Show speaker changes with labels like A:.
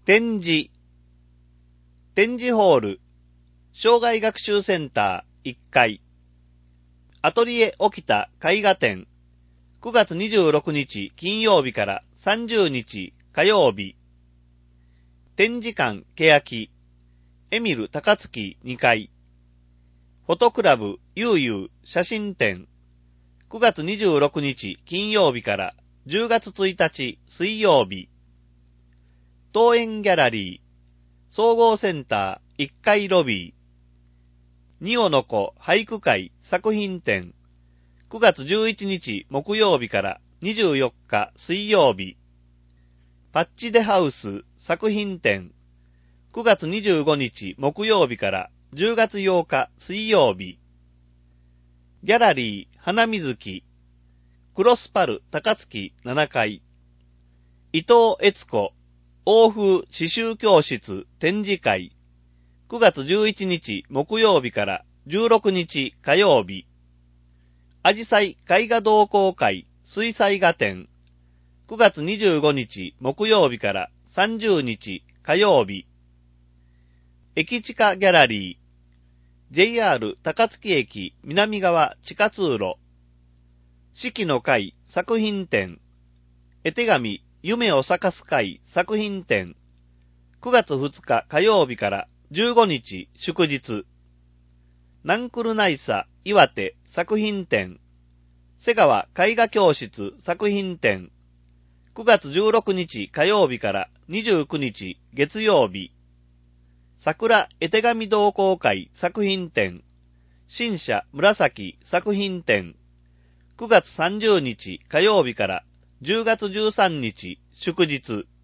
A: 展示ホール、障害学習センター1階、アトリエ沖田絵画展、9月26日金曜日から30日火曜日、展示館欅、エミル高槻2階、フォトクラブゆうゆう写真展、9月26日金曜日から10月1日水曜日、東園ギャラリー、総合センター1階ロビー、ニオの子俳句会作品展、9月11日木曜日から24日水曜日、パッチデハウス作品展、9月25日木曜日から10月8日水曜日、ギャラリー花水木、クロスパル高槻7階、伊藤悦子欧風刺繍教室展示会、9月11日木曜日から16日火曜日、アジサイ絵画同好会水彩画展、9月25日木曜日から30日火曜日、駅地下ギャラリー、JR 高槻駅南側地下通路、四季の会作品展、絵手紙夢を咲かす会作品展、9月2日火曜日から15日祝日、ナンクルナイサ岩手作品展、瀬川絵画教室作品展、9月16日火曜日から29日月曜日、桜絵手紙同好会作品展、新社紫作品展、9月30日火曜日から10月13日祝日、